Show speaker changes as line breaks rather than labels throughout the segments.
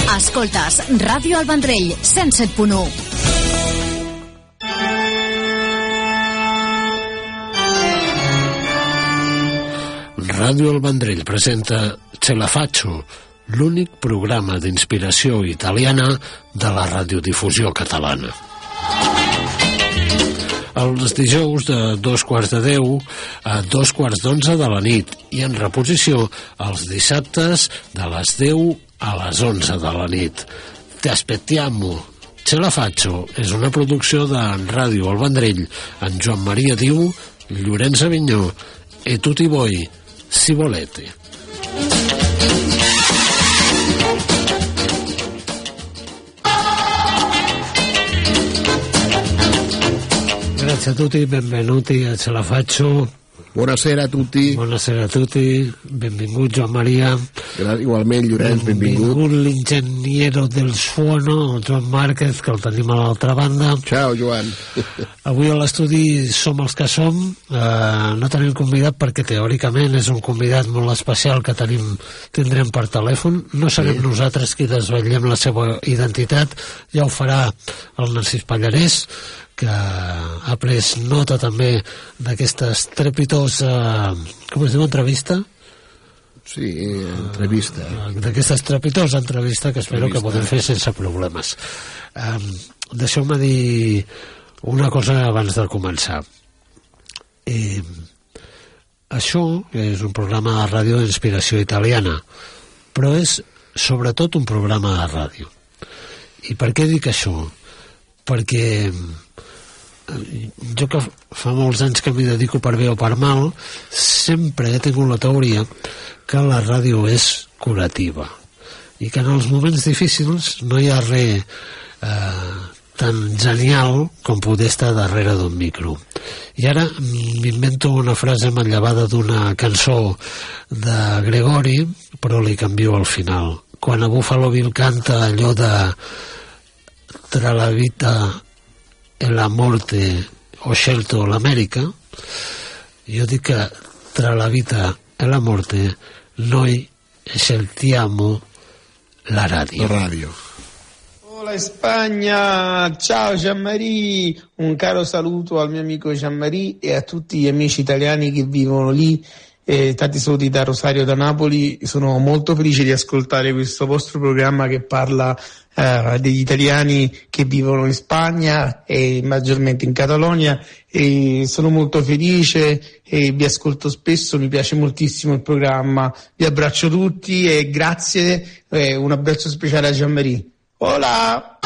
Escoltes Ràdio El Vendrell, 107.1.
Ràdio El Vendrell presenta Ce la faccio, l'únic programa d'inspiració italiana de la radiodifusió catalana. Els dijous de 9:45 a 9:45 de la nit i en reposició els dissabtes de les 10 a les 11 de la nit. Te aspettiamo. Ce la faccio és una producció de Ràdio El Vendrell en Joan Maria Diu, Llorenç Avinyó e tutti voi, si volete. Grazie a tutti, benvenuti a Ce la faccio.
Buonasera a tutti.
Buonasera a tutti, benvingut Joan Maria.
Igualment, Llorenç, benvingut.
Benvingut l'ingegnero del suono, Joan Márquez, que el tenim a l'altra banda.
Ciao, Joan.
Avui a l'estudi som els que som. No tenim convidat perquè teòricament és un convidat molt especial que tindrem per telèfon. No serem nosaltres qui desvetllem la seva identitat, ja ho farà el Narcís Pallarès, que ha pres nota també d'aquesta estrepitosa, com es diu, entrevista?
Sí, entrevista.
D'aquesta estrepitosa entrevista que espero que podem fer sense problemes. Deixeu-me dir una cosa abans de començar. Això és un programa de ràdio d'inspiració italiana, però és sobretot un programa de ràdio. I per què dic això? Perquè jo, que fa molts anys que m'hi dedico per bé o per mal, sempre he tingut la teoria que la ràdio és curativa i que en els moments difícils no hi ha res tan genial com poder estar darrere d'un micro. I ara m'invento una frase manllevada d'una cançó de Gregori, però li canvio al final. Quan a Buffalo Bill canta allò de tra la vita e la morte ho scelto l'America, jo dic que tra la vita e la morte noi sceltiamo la radio.
La radio.
Hola Spagna, ciao Jean-Marie, un caro saluto al mio amico Jean-Marie e a tutti gli amici italiani che vivono lì. Tanti saluti da Rosario, da Napoli. Sono molto felice di ascoltare questo vostro programma che parla degli italiani che vivono in Spagna e maggiormente in Catalogna, e sono molto felice e vi ascolto spesso, mi piace moltissimo il programma. Vi abbraccio tutti e grazie, un abbraccio speciale a Jean-Marie. Hola!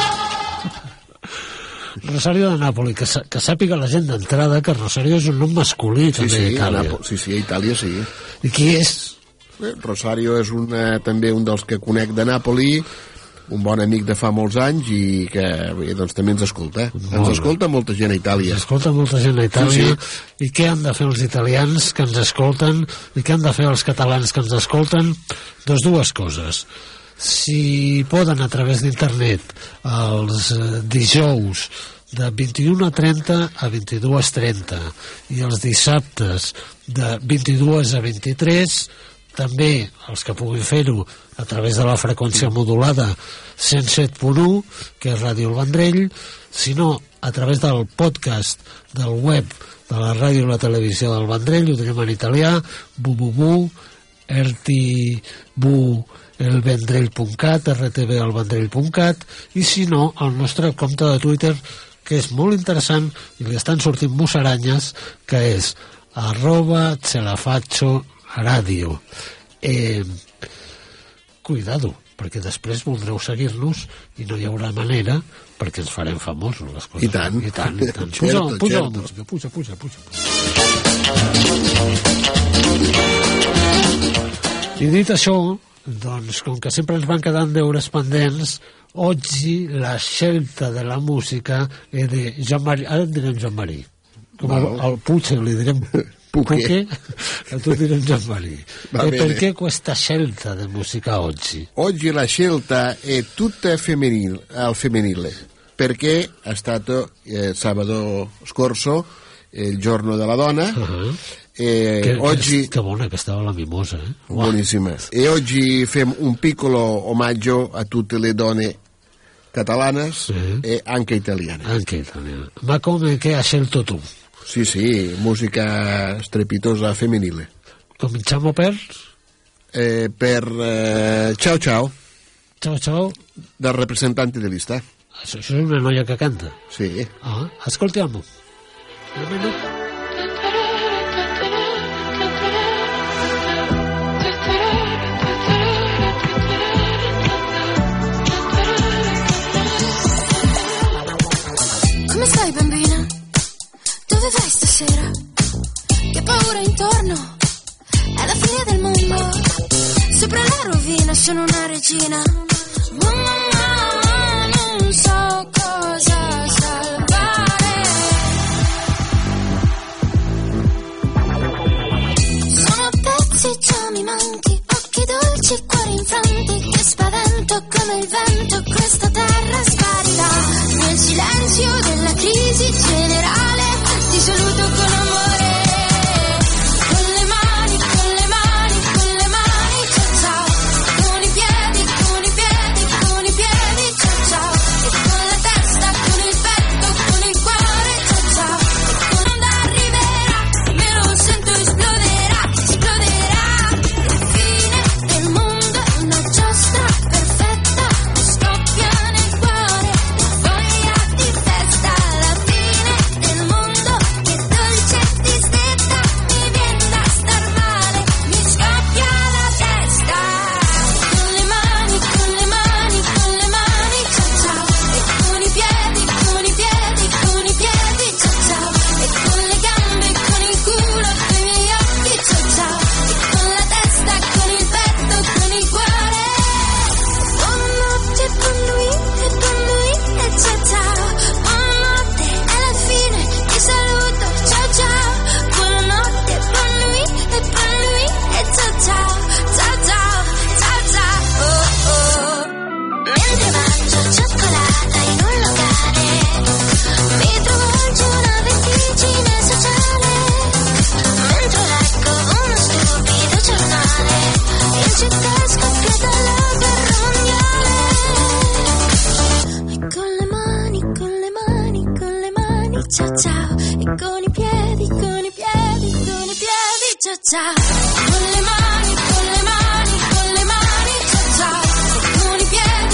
Rosario de Nàpoli, que sàpiga la gent d'entrada que Rosario és un nom masculí també a Itàlia.
Sí, a Itàlia sí.
I qui és?
Rosario és també un dels que conec de Nàpoli, un bon amic de fa molts anys i que doncs, també ens escolta. Ens escolta molta gent a Itàlia.
Ens escolta molta gent a Itàlia. Sí. I què han de fer els italians que ens escolten? I què han de fer els catalans que ens escolten? Dues coses. Si poden a través d'internet els dijous de 21:30 a 22:30 i els dissabtes de 22 a 23, també els que puguin fer-ho a través de la freqüència modulada 107.1, que és Ràdio El Vendrell, si no a través del podcast del web de la ràdio i la televisió del Vendrell, ho tenim en italià, www.rtvelvendrell.cat, rtvelvendrell.cat, i si no, el nostre compte de Twitter, que és molt interessant i li estan sortint musaranyes, que és @celafaccio_radio. Cuidado, perquè després voldreu seguir-nos i no hi haurà manera, perquè ens farem famosos les coses.
I tant.
Puja la música, puja. I dit això, doncs, com que sempre ens van quedant deures pendents, oggi la scelta de la música è di Jean-Marie. Ara en direm Jean-Marie. Com al Puig li direm Puche, a tu direm Jean-Marie. E perché questa scelta di musica oggi?
Oggi la scelta è tutta al femminile, perché è stato sabato scorso il giorno della donna, oggi...
Che buona che stava la mimosa, eh?
Buonissima. E oggi fem un piccolo omaggio a tutte le donne catalanas e anche italiane.
Anche italiane. Ma come che hai scelto tu?
Sì, musica strepitosa femminile.
Cominciamo per?
Ciao ciao.
Ciao ciao.
Del rappresentante de lista.
Això és una noia que canta?
Sí.
Ascoltiamo. Almeno...
Come stai, bambina? Dove vai stasera? Che paura intorno? È la fine del mondo. Sopra la rovina sono una regina. Mamma, non so cosa salvare. Sono pezzi già mimanti, occhi dolci, cuori infranti. Che spavento come il vento, questa terra sparirà. Nel silenzio della crisi generale ti saluto con amore. Con le mani, ciao ciao. Con i piedi, ciao ciao. E con la testa, con il petto, con il cuore, ciao ciao. E quando arriverà, me lo sento esploderà. La fine del mondo è una giostra perfetta, mi scoppia nel cuore la voglia di festa. La fine del mondo è dolce e distretta, mi viene da star male, mi scoppia la testa. Con le mani, ciao ciao. E con i piedi, ciao ciao. E con le gambe, con il culo, con i miei occhi, ciao ciao. E con la testa, con il petto, con il cuore. Buonanotte, buon lui e ciao ciao. Buonanotte, è la fine, ti saluto, ciao ciao. Buonanotte, buon lui e ciao ciao. Ciao ciao, ciao ciao. Mentre mangio cioccolata in un locale, mi travolge una vertigine sociale. Mentre leggo uno stupido giornale, in città è scoppiata la guerra mondiale. E con le mani, ciao ciao. E con i piedi, ciao ciao. Con le mani, ciao ciao. E con i piedi,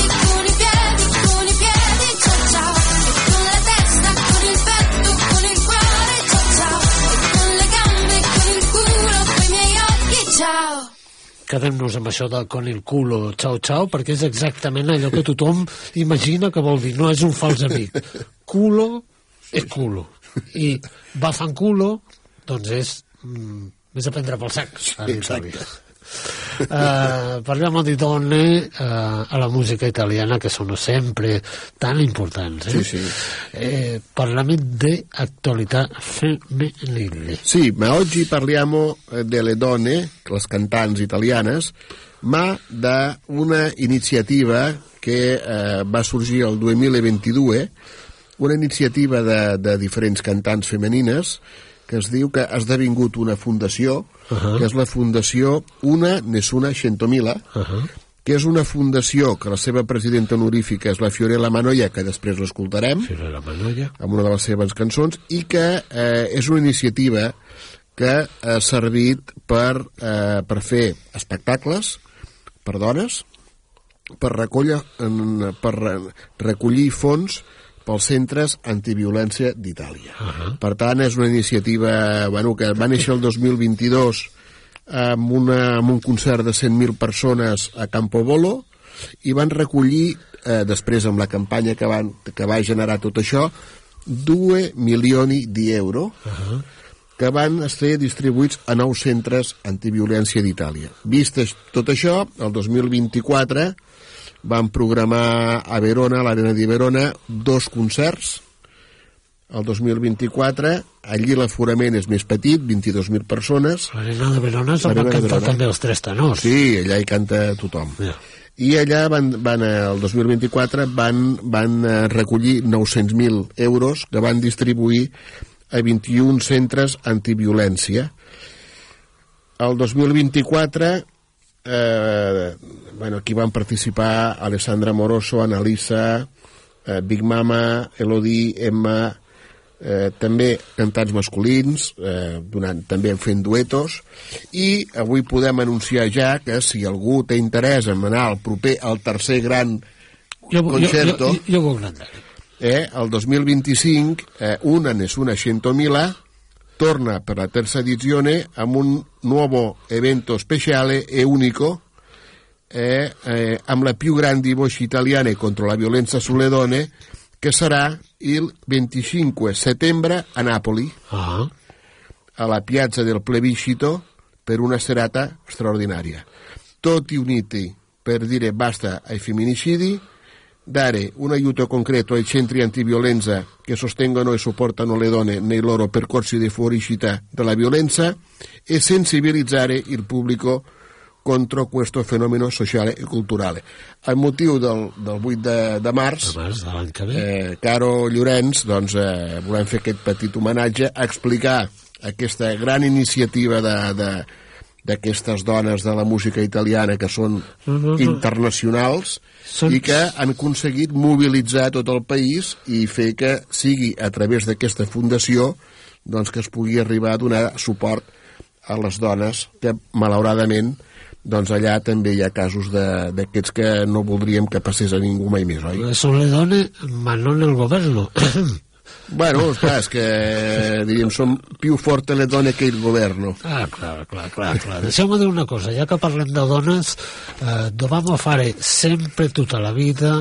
ciao ciao. E con la testa, con il petto, con il cuore, ciao ciao. E con le gambe, con il culo, con i miei occhi, ciao.
Quedem-nos amb això de con el culo, ciao ciao, perquè és exactament allò que tothom imagina que vol dir, no és un fals amic. Culo és culo. I bafanculo, doncs és a prendre pel sac.
Exacte.
Parliamo di donne a la musica italiana che sono sempre tan importanti.
Sì.
Parliamo di attualità femminili.
Sì, ma oggi parliamo delle donne, le cantanti italianes, ma da una iniziativa che va sorgir el 2022, una iniziativa de diferents cantants femenines que es diu que ha esdevingut una fundació, que és la Fundació Una Nessuna Centomila, que és una fundació que la seva presidenta honorífica és la Fiorella Mannoia, que després l'escoltarem, amb una de les seves cançons, i que és una iniciativa que ha servit per fer espectacles per dones, per recollir fons pels centres antiviolència d'Itàlia. Per tant, és una iniciativa que va néixer el 2022 amb un concert de 100.000 persones a Campobolo i van recollir, després amb la campanya que va generar tot això, 2 milioni d'euro que van ser distribuïts a 9 centres antiviolència d'Itàlia. Vist tot això, el 2024 van programar a Verona, a l'Arena di Verona, 2 concerts. El 2024, allí l'aforament és més petit, 22.000 persones.
L'Arena de Verona és on van cantar també els 3 tenors.
Sí, allà hi canta tothom. I allà el 2024 van recollir 900.000 euros que van distribuir a 21 centres antiviolència. el 2024 aquí van participar Alessandra Moroso, Annalisa, Big Mama, Elodie, Emma, també cantants masculins, també fent duetos, i avui podem anunciar ja que si algú té interès en anar al tercer gran concerto,
io vuoi andare.
El 2025 una Nessuna 100.000 torna per la terza edizione amb un nuovo evento speciale e unico amb la più grandi voci italiane contro la violenza sulle donne, che sarà il 25 settembre a Napoli, alla piazza del Plebiscito, per una serata straordinaria. Tutti uniti per dire basta ai femminicidi, dare un aiuto concreto ai centri antiviolenza che sostengono e supportano le donne nei loro percorsi di fuoriuscita dalla violenza e sensibilizzare il pubblico contro questo fenomeno sociale e culturale. Al motiu del 8 de març, Caro Llorenç, volem fer aquest petit homenatge a explicar aquesta gran iniciativa d'aquestes dones de la música italiana que són internacionals i que han aconseguit mobilitzar tot el país i fer que sigui a través d'aquesta fundació que es pugui arribar a donar suport a les dones que malauradament allà també hi ha casos d'aquests que no voldríem que passés a ningú mai més, oi?
Són le donne ma non el governo.
Bueno, clar, és que diríem són più forte le donne che il governo.
Clar. Deixeu-me dir una cosa, ja que parlem de dones, dobbiamo fare sempre tutta la vita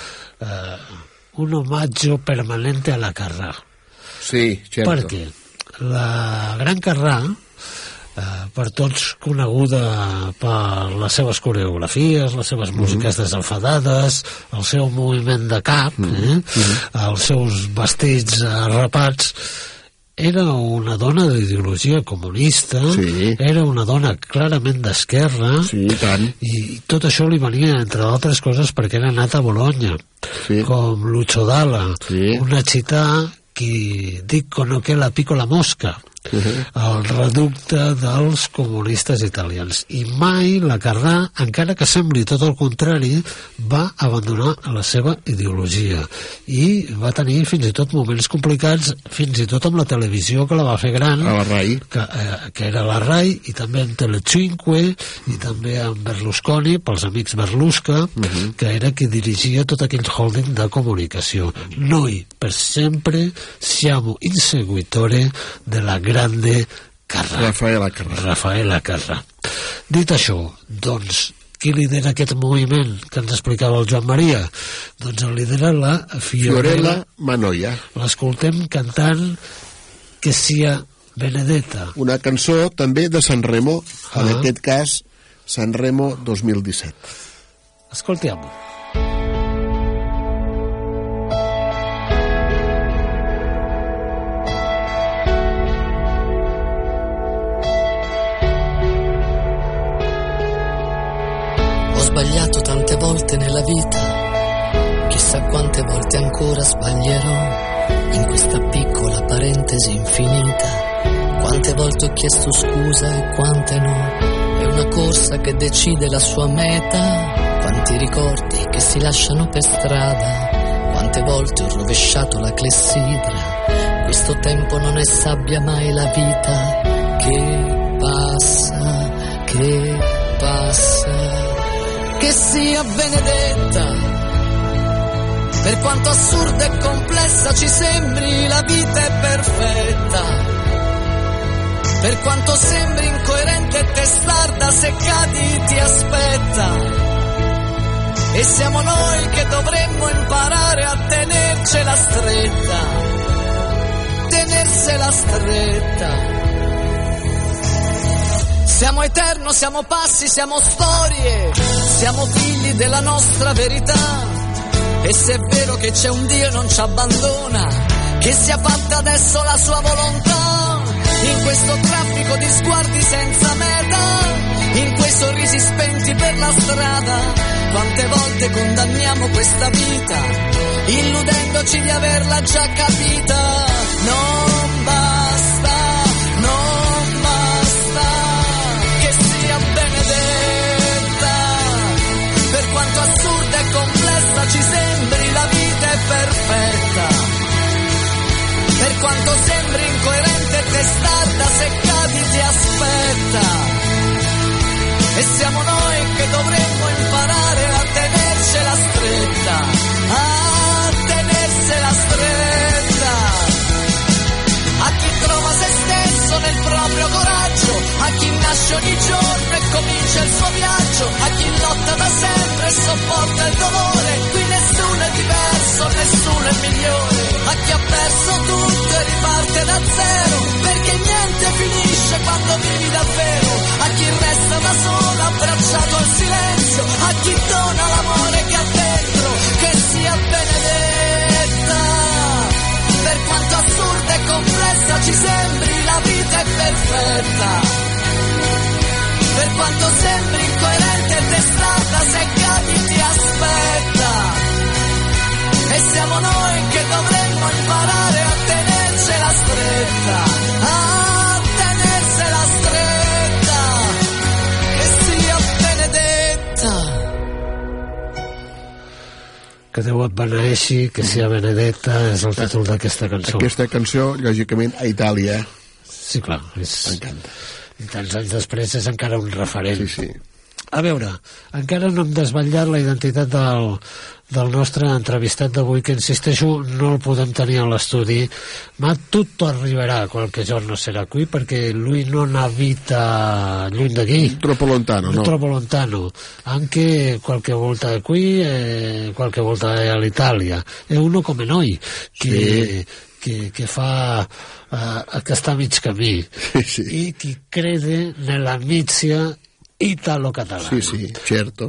un omaggio permanente alla Carrà.
Sí, certo.
Perquè la Gran Carrà, per tots coneguda per les seves coreografies, les seves músiques desenfadades, el seu moviment de cap, els seus vestits rapats, era una dona d'ideologia comunista, era una dona clarament d'esquerra, i tot això li venia, entre altres coses, perquè era nata a Bologna, com Lucio Dalla, una città que dicono che la piccola mosca, el reducte dels comunistes italians. I mai la Carrà, encara que sembli tot el contrari, va abandonar la seva ideologia i va tenir fins i tot moments complicats, fins i tot amb la televisió que la va fer gran,
a la RAI,
que era la RAI, i també amb Telecinque, i també amb Berlusconi, pels amics Berlusca, que era qui dirigia tot aquell holding de comunicació. Noi per sempre siamo inseguitore de la grande Carrà. Raffaella Carrà. Dit això, doncs, qui lidera aquest moviment que ens explicava el Joan Maria? Doncs el lidera la Fiorella
Mannoia.
L'escoltem cantant Que sia Benedetta.
Una cançó també de Sanremo, en aquest cas Sanremo 2017.
Ascoltiamo.
Ho sbagliato tante volte nella vita, chissà quante volte ancora sbaglierò in questa piccola parentesi infinita. Quante volte ho chiesto scusa e quante no, è una corsa che decide la sua meta. Quanti ricordi che si lasciano per strada, quante volte ho rovesciato la clessidra. Questo tempo non è sabbia mai la vita che passa, che passa. Che sia benedetta, per quanto assurda e complessa ci sembri, la vita è perfetta. Per quanto sembri incoerente e testarda, se cadi ti aspetta. E siamo noi che dovremmo imparare a tenercela stretta, tenersela stretta. Siamo eterno, siamo passi, siamo storie, siamo figli della nostra verità. E se è vero che c'è un Dio e non ci abbandona, che sia fatta adesso la sua volontà. In questo traffico di sguardi senza meta, in quei sorrisi spenti per la strada, quante volte condanniamo questa vita, illudendoci di averla già capita. Non basta, non basta. testarda seccati ti aspetta. E siamo noi che dovremmo imparare a tenercela stretta, a tenersela stretta. A chi trova se stesso nel proprio coraggio, a chi nasce ogni giorno e comincia il suo viaggio, a chi lotta da sempre e sopporta il dolore. Qui nessuno è diverso, nessuno è migliore. A chi ha perso tutto e riparte da zero, perché niente finisce quando vivi davvero. A chi resta da solo abbracciato al silenzio, a chi dona l'amore che ha dentro, che sia benedetta. Per quanto assurda e complessa ci sembri, la vita è perfetta. Per quanto sembri incoerente e testarda, seccati ti aspetta. E siamo noi che dovremmo imparare a tenersela stretta, a tenersela stretta, che sia benedetta.
Que Déu et beneeixi, que sia benedetta, és el títol d'aquesta cançó.
Aquesta cançó, lògicament, a Itàlia.
Sí, clar.
M'encanta.
I tants anys després és encara un referent.
Sí, sí.
A veure, encara no hem desvetllat la identitat del nostre entrevistat d'avui, que insisteixo, no el podem tenir a l'estudi, ma tutto arriverà qualche giorno sarà qui, perché lui non abita lluny d'aquí.
Troppo lontano, no?
Troppo lontano. Anche qualche volta è qui e qualche volta è all'Italia. È uno come noi, che fa che sta a mig camí,
sì.
I chi crede nell'amicizia italo-catalana.
Sí, sí, certo.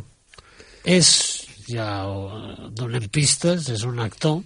Ja donem pistes, és un actor,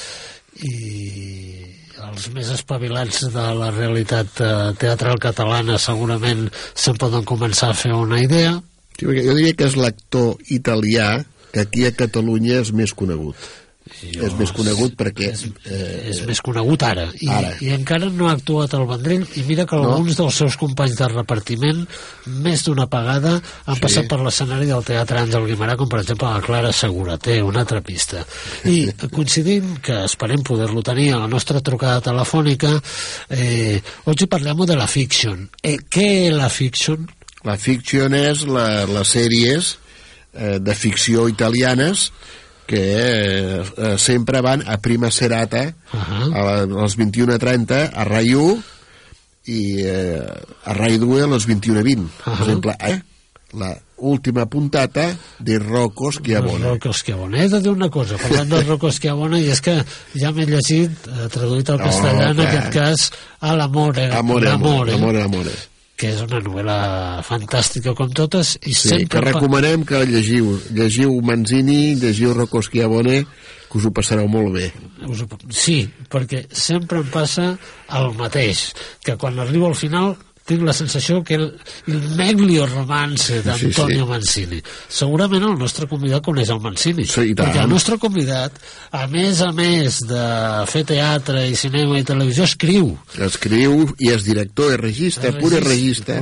i els més espavilats de la realitat teatral catalana segurament se'n poden començar a fer una idea.
Sí, perquè jo diria que és l'actor italià que aquí a Catalunya és més conegut. És més conegut perquè...
És més conegut ara. I encara no ha actuat al Vendrell, i mira que alguns dels seus companys de repartiment més d'una pagada han passat per l'escenari del Teatre Àngel Guimerà, com per exemple la Clara Seguraté, una altra pista. I coincidim que esperem poder-lo tenir a la nostra trucada telefònica. Oggi parliamo della fiction. Què és la fiction?
La fiction és les sèries de ficció italianes que sempre van a prima serata a les 21:30 a Rai 1 i a Rai 2 a les 21:20. Per exemple, la última puntata de Rocco Schiavone.
Rocco Schiavone. He de dir una cosa, parlant de Rocco Schiavone, i és que ja m'he llegit, traduït al castellà, en aquest cas, a l'Amore.
Amore.
Que és una novel·la fantàstica com totes, i
sí,
sempre...
que recomanem que llegiu Manzini, llegiu Rocco Schiavone, que us ho passareu molt bé.
Sí, perquè sempre em passa el mateix, que quan arribo al final tinc la sensació que el meglio romance d'Antonio Mancini. Segurament el nostre convidat coneix el Mancini, perquè el nostre convidat, a més de fer teatre i cinema i televisió, escriu
i és director e regista, pure regista.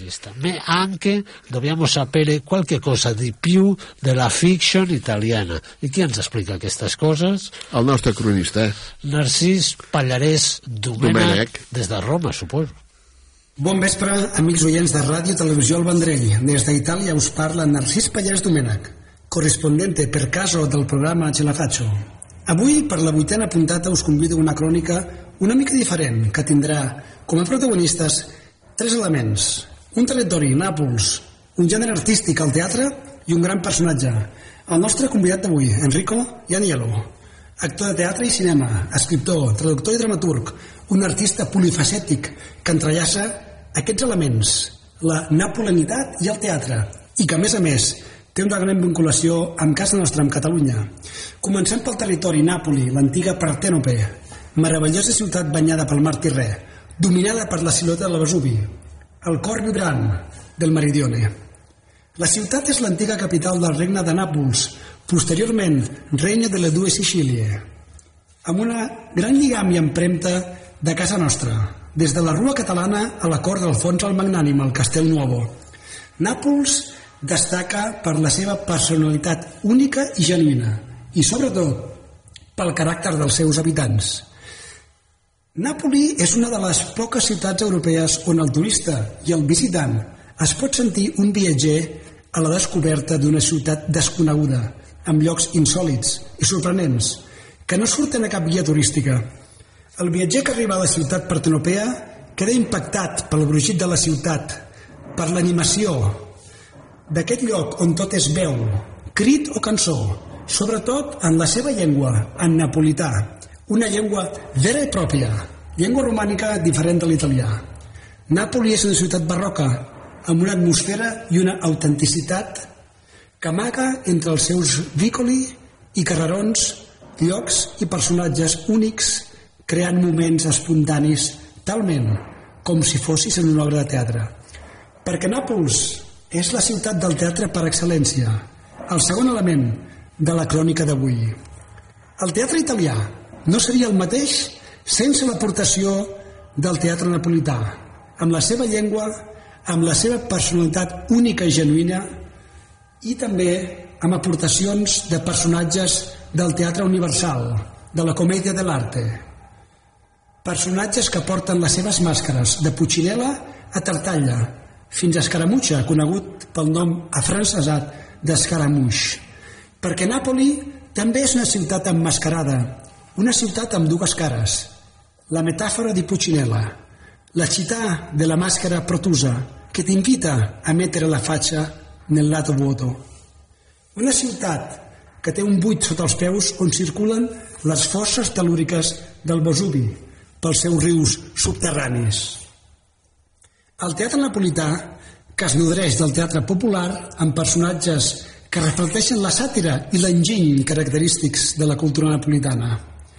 Anche dobbiamo sapere qualche cosa di più della fiction italiana. I qui ens explica aquestes coses?
El nostre cronista.
Narcís Pallarès Domènech, des de Roma, suposo.
Bon vespre, amics oients de Ràdio Televisió El Vendrell. Des d'Itàlia us parla Narcís Pallarès Domènech, correspondente per caso del programa Ce la faccio. Avui, per la 8ª puntata, us convido a una crònica una mica diferent, que tindrà com a protagonistes 3 elements: un territori, Nàpols, un gènere artístic, el teatre, i un gran personatge, el nostre convidat d'avui, Enrico Ianiello, actor de teatre i cinema, escriptor, traductor i dramaturg, un artista polifacètic que entrellaça aquests elements, la napolanitat i el teatre, i que, a més, té una gran vinculació amb casa nostra, amb Catalunya. Comencem pel territori, Nàpoli, l'antiga Partènope, meravellosa ciutat banyada pel mar Tirrè, dominada per la silueta del Vesuvi, el cor vibrant del Meridione. La ciutat és l'antiga capital del regne de Nàpols, posteriorment Regno delle Due Sicilie, amb una gran lligam i empremta de casa nostra, des de la Rua Catalana a la cort d'Alfons el Magnànim, al Castel Nuovo. Nàpols destaca per la seva personalitat única i genuïna, i sobretot pel caràcter dels seus habitants. Nàpoli és una de les poques ciutats europees on el turista i el visitant es pot sentir un viatger a la descoberta d'una ciutat desconeguda, amb llocs insòlits i sorprenents, que no surten a cap guia turística. El viatger que arriba a la ciutat partenopea queda impactat pel brogit de la ciutat, per l'animació d'aquest lloc on tot és veu, crit o cançó, sobretot en la seva llengua, en napolità, una llengua vera i pròpia, llengua romànica diferent de l'italià. Nàpoli és una ciutat barroca, amb una atmosfera i una autenticitat que amaga entre els seus vicoli i carrerons llocs i personatges únics, creant moments espontanis talment com si fossis en una obra de teatre. Perquè Nàpols és la ciutat del teatre per excel·lència, el segon element de la crònica d'avui. El teatre italià no seria el mateix sense l'aportació del teatre napolità, amb la seva llengua, amb la seva personalitat única i genuïna, i també amb aportacions de personatges del teatre universal, de la comèdia de l'arte. Personatges que porten les seves màscares de Pulcinella a Tartaglia, fins a Scaramouche, conegut pel nom afrancesat d'Escaramouche. Perquè Nàpoli també és una ciutat emmascarada, una ciutat amb dues cares. La metàfora di Pulcinella, la città della maschera protusa, che ti invita a mettere la faccia nel lato vuoto. Una ciutat que té un buit sota els peus on circulen les fosses tel·lúriques del Vesuvi pels seus rius subterranis. El teatre napolità, que es nodreix del teatre popular amb personatges que reflecteixen la sàtira i l'enginy característics de la cultura napolitana.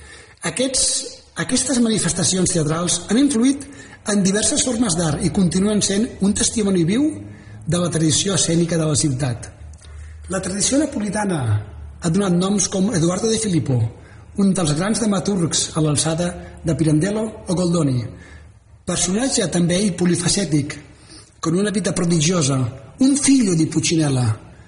Aquestes manifestacions teatrals han influït en diverses formes d'art i continuen sent un testimoni viu de la tradició escènica de la ciutat. La tradició napolitana ha donat noms com Edoardo de Filippo, un dels grans dramaturgs a l'alçada de Pirandello o Goldoni, personatge també ell polifacètic, con una vita prodigiosa, un figlio di Pulcinella,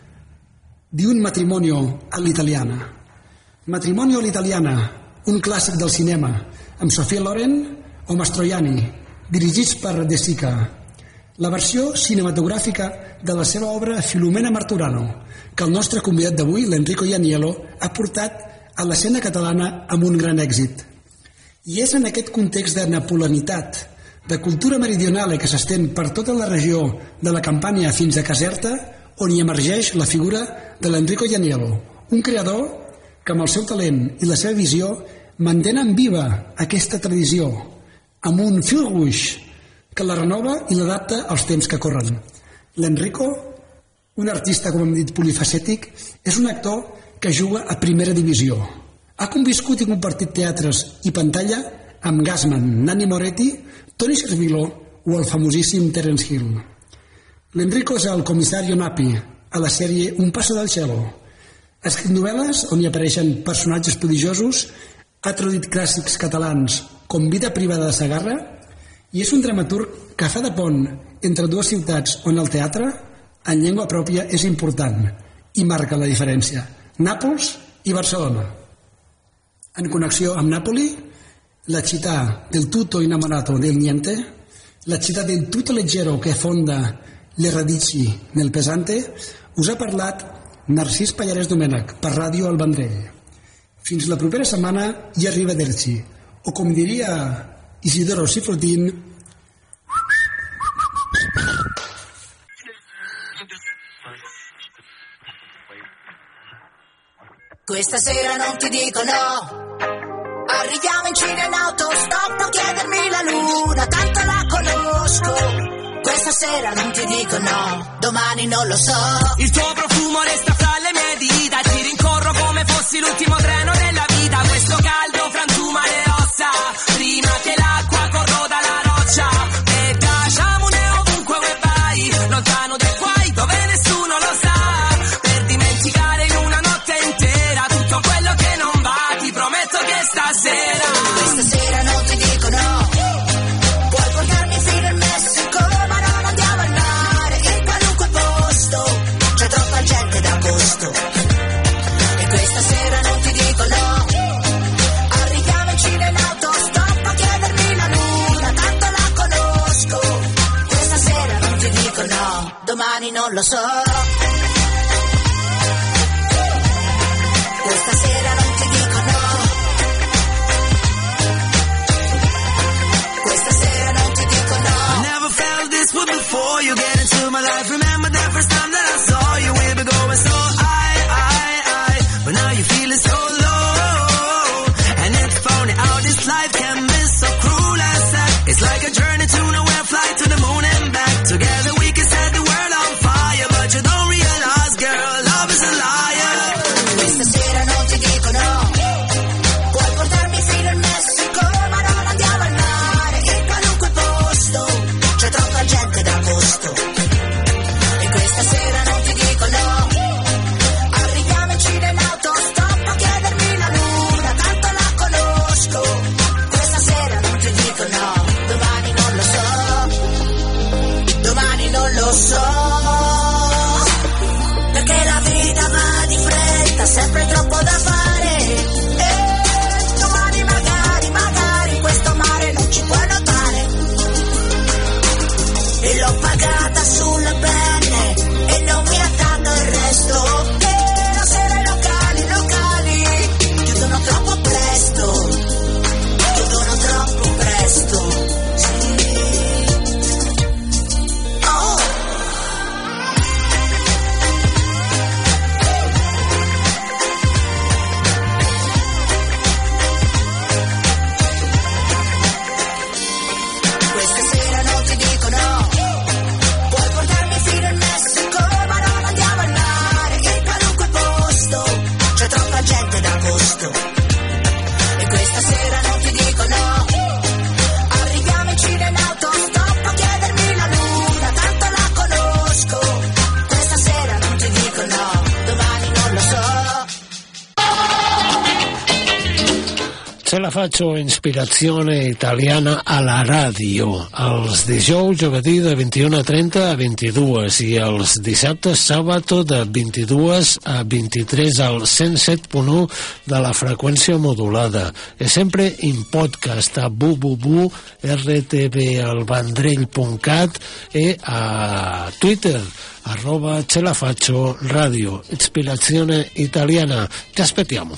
di un matrimonio all'italiana. Matrimonio all'italiana, un clàssic del cinema, amb Sofia Loren o Mastroianni, dirigits per De Sica. La versió cinematogràfica de la seva obra Filomena Marturano, que el nostre convidat d'avui, l'Enrico Ianiello, ha portat a l'escena catalana amb un gran èxit. I és en aquest context de napolanitat, de cultura meridional que s'estén per tota la regió de la Campània fins a Caserta, on hi emergeix la figura de l'Enrico Ianiello, un creador que amb el seu talent i la seva visió mantenen viva aquesta tradició, amb un fil rouge que la renova i l'adapta als temps que corren. L'Enrico, un artista, com hem dit, polifacètic, és un actor que juga a primera divisió. Ha conviscut i compartit teatres i pantalla amb Gassman, Nanni Moretti, Tony Servillo o el famosíssim Terence Hill. L'Enrico és el comissario Napi a la sèrie Un paso del cielo. Ha escrit novel·les on hi apareixen personatges prodigiosos, ha traduït clàssics catalans com Vida privada de Segarra i és un dramaturg que fa de pont entre dues ciutats on el teatre, en llengua pròpia, és important i marca la diferència. Nàpols i Barcelona. En connexió amb Nàpoli, la città del tutto innamorato del niente, la città del tutto leggero che affonda le radici nel pesante, us ha parlat Narcís Pallarès Domènech per Ràdio El Vendrell. Fins la propera setmana i arrivederci. O com diria Isidoro Sifrotin,
questa sera non ti dico no. Arriviamo in Cina in autostop, non chiedermi la luna, tanto la conosco. Questa sera non ti dico no, domani non lo so.
Il tuo profumo resta fra le mie dita, ti rincorro come fossi l'ultimo treno della vita. Questo caldo frantuma le ossa, prima che l'acqua corroda la roccia. E tacciamone ovunque vai, lontano dai guai dove nessuno lo sa. Per dimenticare in una notte intera tutto quello che non va, ti prometto che stasera.
Questa sera non ti dico no, puoi portarmi fino al Messico, ma non andiamo al mare, in qualunque posto, c'è troppa gente d'agosto. E questa sera non ti dico no, arriviamo in Cina in autostop a chiedermi non lo so. Questa sera non ti dico no. Questa sera non ti dico no.
I never felt this way before you get into my life. Remember the first time that I saw you, we were going so high, but now you're feeling so low. And it's funny how this life can be so cruel and sad. It's like a journey to nowhere, fly to the moon and back. Together we can set the world on fire, but you don't realize, girl, love is a liar.
Questa sera non ti dico no. Puoi portarmi fino al Messico, ma non andiamo al mare. In qualunque posto c'è troppa gente d'agosto. E questa sera non ti dico no. Arriviamoci nell'autostop a chiedermi la luna, tanto la conosco. Questa sera non ti dico no. Domani non lo so. Domani non lo so. Perché la vita va di fretta, sempre troppo da fare. E domani magari questo mare non ci puoi notare. E l'ho pagata sulla pelle e non mi ha dato il resto. E la sera i locali chiudono troppo presto. Chiudono troppo presto. Sì. Oh. Questa sera non ti dico no. Puoi portarmi fino al Messico, ma non andiamo al mare. In qualunque posto c'è troppa gente d'agosto. E questa sera non ti dico no. Arriviamoci nell'autostop a chiedermi la luna, tanto la conosco. Questa sera non ti dico no. Domani non lo so.
Ce la faccio ispirazione italiana alla radio, els dijous a matí de 21:30 a 22 i els dissabtes sabato de 22 a 23 al 107.1 de la freqüència modulada. E sempre in podcast a www.rtvalvandrell.cat e a Twitter @celafaccio radio, ispirazione italiana. Ti aspettiamo.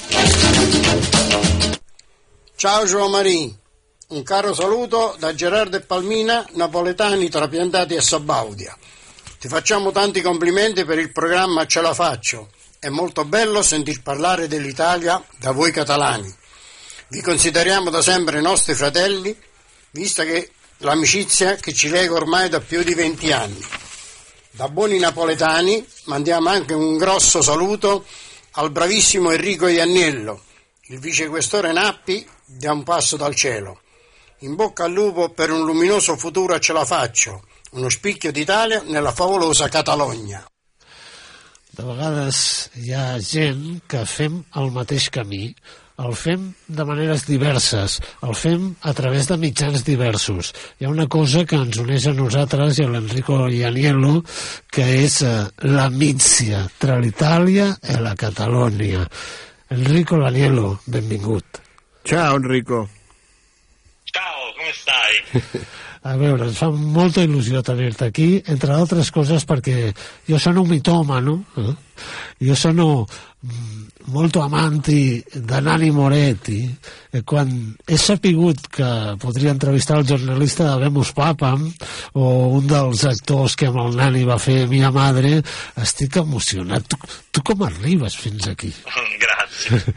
Ciao Giovanni, un caro saluto da Gerardo e Palmina, napoletani trapiantati a Sabaudia. Ti facciamo tanti complimenti per il programma Ce la faccio. È molto bello sentir parlare dell'Italia da voi catalani. Vi consideriamo da sempre nostri fratelli, vista che l'amicizia che ci lega ormai da più di 20 anni. Da buoni napoletani mandiamo anche un grosso saluto al bravissimo Enrico Ianniello, il vicequestore Nappi, da un passo dal cielo. In bocca al lupo per un luminoso futuro a Ce la faccio, uno spicchio d'Italia nella favolosa Catalogna.
De vegades hi ha gent que fem el mateix camí, el fem de maneres diverses, el fem a través de mitjans diversos. Hi ha una cosa que ens uneix a nosaltres i a l'Enrico Ianniello, que és l'amícia tra l'Itàlia e la Catalònia. Enrico Ianniello, benvingut.
Ciao Enrico.
Ciao, come stai?
A veure, ens fa molta il·lusió tenir-te aquí, entre altres coses perquè jo sono un mitomano, jo sono molto amanti de Nanni Moretti, e quan he sapigut que podria entrevistar el jornalista de Vemos Papam o un dels actors que amb el Nanni va fer Mia Madre, estic emocionat. Tu com arribes fins aquí?
Grazie.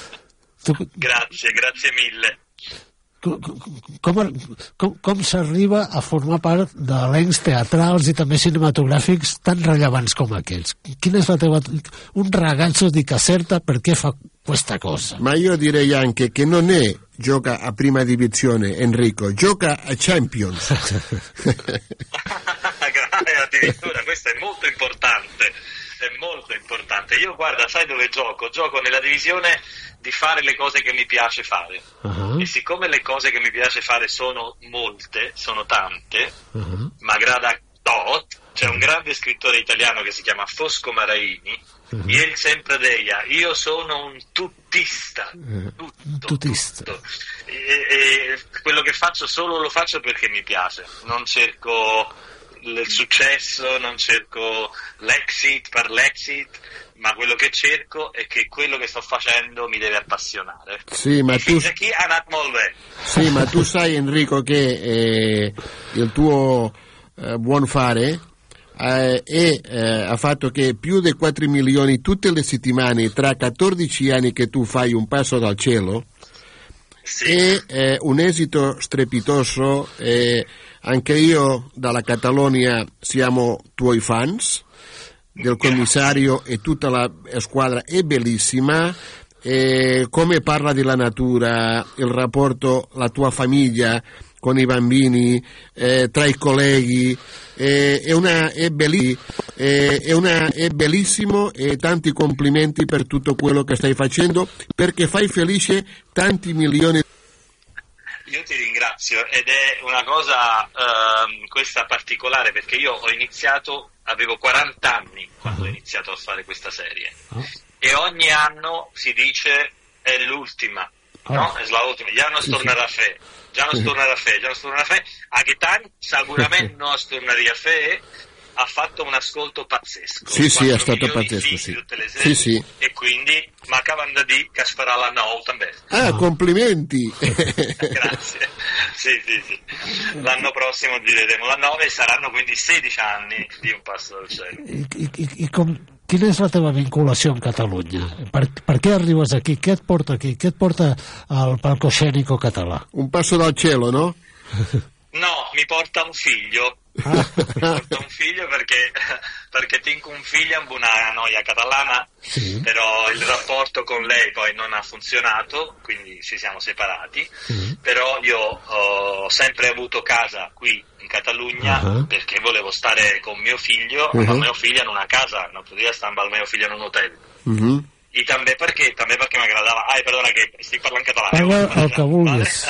Grazie mille.
Com s'arriba a formar part d'elencs teatrals i també cinematogràfics tan rellevants com aquests? Quina és la teva... un ragazzo di Caserta perché fa questa cosa?
Ma io direi anche che non è gioca a prima divisione, Enrico, gioca a Champions.
Addirittura, questo è molto importante. È molto importante. Io, guarda, sai dove gioco? Gioco nella divisione di fare le cose che mi piace fare. E siccome le cose che mi piace fare sono molte, sono tante, malgrado tot, c'è un grande scrittore italiano che si chiama Fosco Maraini, e él sempre deia: io sono un tuttista, tutto. E quello che faccio solo lo faccio perché mi piace, non cerco il successo, non cerco l'exit per l'exit, ma quello che cerco è che quello che sto facendo mi deve appassionare.
Sì, ma tu...
Chi ha andato molto bene.
Sì, ma tu sai, Enrico, che il tuo buon fare ha fatto che più di 4 milioni tutte le settimane, tra 14 anni che tu fai un passo dal cielo, sì. È un esito strepitoso. Anche io dalla Catalogna siamo tuoi fans, del commissario e tutta la squadra è bellissima. Come parla della natura, il rapporto, la tua famiglia con i bambini, tra i colleghi, è bellissimo, e tanti complimenti per tutto quello che stai facendo, perché fai felice tanti milioni.
Io ti ringrazio, ed è una cosa questa particolare, perché io ho iniziato, avevo 40 anni quando ho iniziato a fare questa serie, e ogni anno si dice è l'ultima, no? È la ultima, ya no tornarà a fe. Já nos tornarà a fe. Aquest any segurament no es tornaria a fer. Ha fatto un ascolto pazzesco.
Sì, è stato pazzesco, sì.
E quindi m'acaben de dir che es farà la 9 també.
Complimenti!
Grazie. Sì. L'anno prossimo diremo la 9 e saranno quindi 16 anni di Un passo dal cielo.
Quina és la teva vinculació amb Catalunya? Per què arribes aquí? Què et porta aquí? Què et porta al palcoscenico català?
Un passo dal cielo, no?
No, mi porta un figlio. Mi porta un figlio perché tengo un figlio amb una noia catalana, sì. Però il rapporto con lei poi non ha funzionato, quindi ci siamo separati, però io ho sempre avuto casa qui in Catalogna, perché volevo stare con mio figlio, amb el meu fill en una casa, no podia estar amb el meu fill en un hotel. I també perquè m'agradava... Ai, perdona, que estic parlant català.
Parla el que vulguis.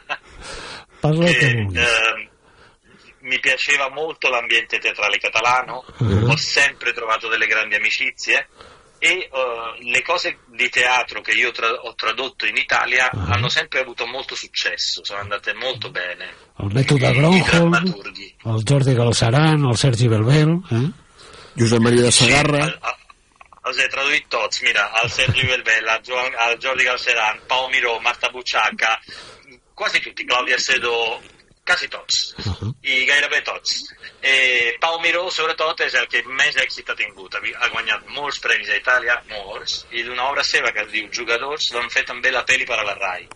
Parla el que vulguis.
Mi piaceva molto l'ambiente teatrale catalano, ho sempre trovato delle grandi amicizie, e le cose di teatro che io ho tradotto in Italia hanno sempre avuto molto successo, sono andate molto bene.
El mètode Gronholm, el Jordi Galceran, el Sergi Belbel,
Josep Maria de Sagarra.
Els he traduït tots, mira, el Sergi Belbel, el Jordi Galceran, Pau Miró, Marta Butxaca, quasi tutti, Claudia Sedó, quasi tots, i gairebé tots. Pau Miró, sobretot, és el que més èxit ha tingut. Ha guanyat molts premis a Itàlia, molts, i d'una obra seva que es diu Jugadors van fer també la peli per a la RAI.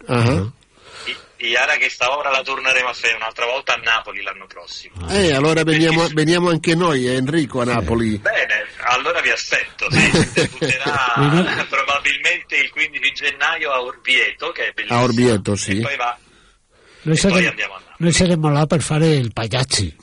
I ara questa obra la torneremo a fare un'altra volta a Napoli l'anno prossimo.
Allora veniamo anche noi, Enrico, a Napoli.
Bene, allora vi aspetto. Si debutterà probabilmente il 15 gennaio a Orvieto, che è bellissimo.
A Orvieto, sì.
E poi va.
Noi andiamo a Napoli. Noi saremo là per fare il Pagliacci.